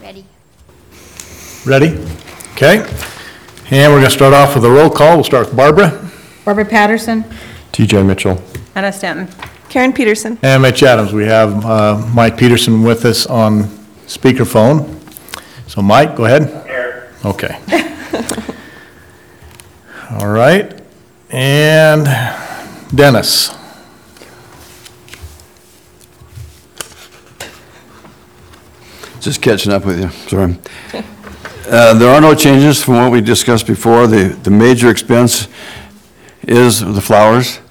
Ready. Ready? Okay. And we're going to start off with a roll call. We'll start with Barbara. Barbara Patterson. TJ Mitchell. Anna Stanton. Karen Peterson. And Mitch Adams. We have Mike Peterson with us on speakerphone. So Mike, go ahead. Okay. All right. And Dennis. Just catching up with you, sorry. There are no changes from what we discussed before. The major expense is the flowers.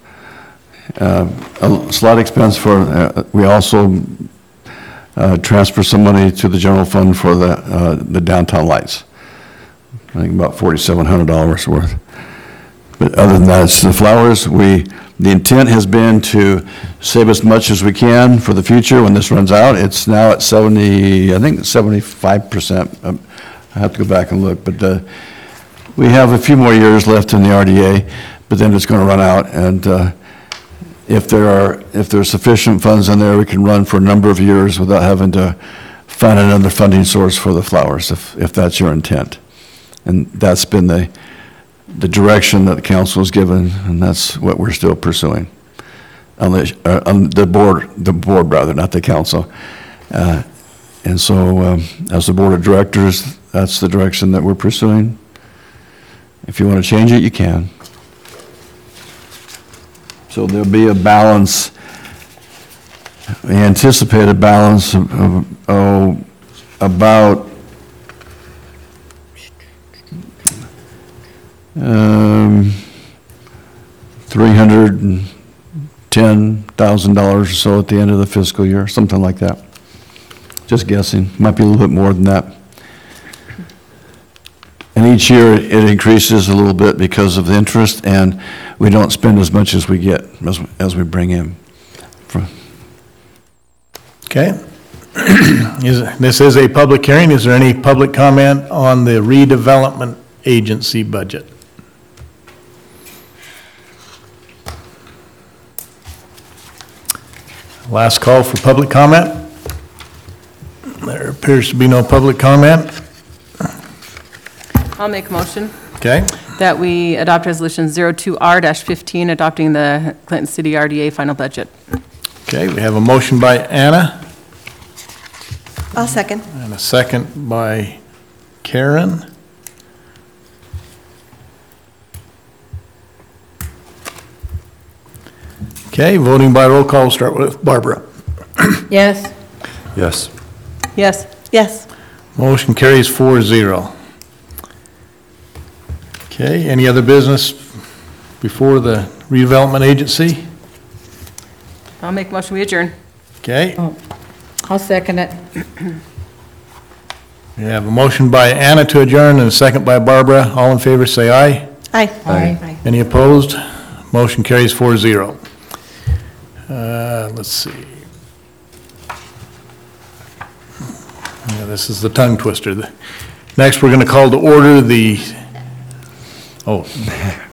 A slight expense for, we also transfer some money to the general fund for the downtown lights. I think about $4,700 worth. But other than that, it's the flowers. The intent has been to save as much as we can for the future when this runs out. It's now at 70, I think 75%. I have to go back and look, but we have a few more years left in the RDA, but then it's going to run out. And if there's sufficient funds in there, we can run for a number of years without having to find another funding source for the flowers, if that's your intent. And that's been the direction that the council has given, and that's what we're still pursuing. Unless, the board rather, not the council. And so, as the board of directors, that's the direction that we're pursuing. If you want to change it, you can. So there'll be a balance, an anticipated balance of about $310,000 or so at the end of the fiscal year, something like that. Just guessing, might be a little bit more than that. And each year it increases a little bit because of the interest, and we don't spend as much as we get, as we bring in. Okay. This is a public hearing. Is there any public comment on the redevelopment agency budget? Last call for public comment. There appears to be no public comment. I'll make a motion Okay. that we adopt Resolution 02R-15, adopting the Clinton City RDA final budget. Okay, we have a motion by Anna I'll second. and a second by Karen. Okay, voting by roll call. We'll start with Barbara. Yes. Yes. Yes. Yes. Motion carries 4-0. Okay, any other business before the redevelopment agency? I'll make a motion, we adjourn. Okay, I'll second it. we have a motion by Anna to adjourn and a second by Barbara. All in favor, say aye. Aye. Aye. Any opposed? Motion carries 4-0. Let's see. Yeah, this is the tongue twister. Next, we're going to call to order the,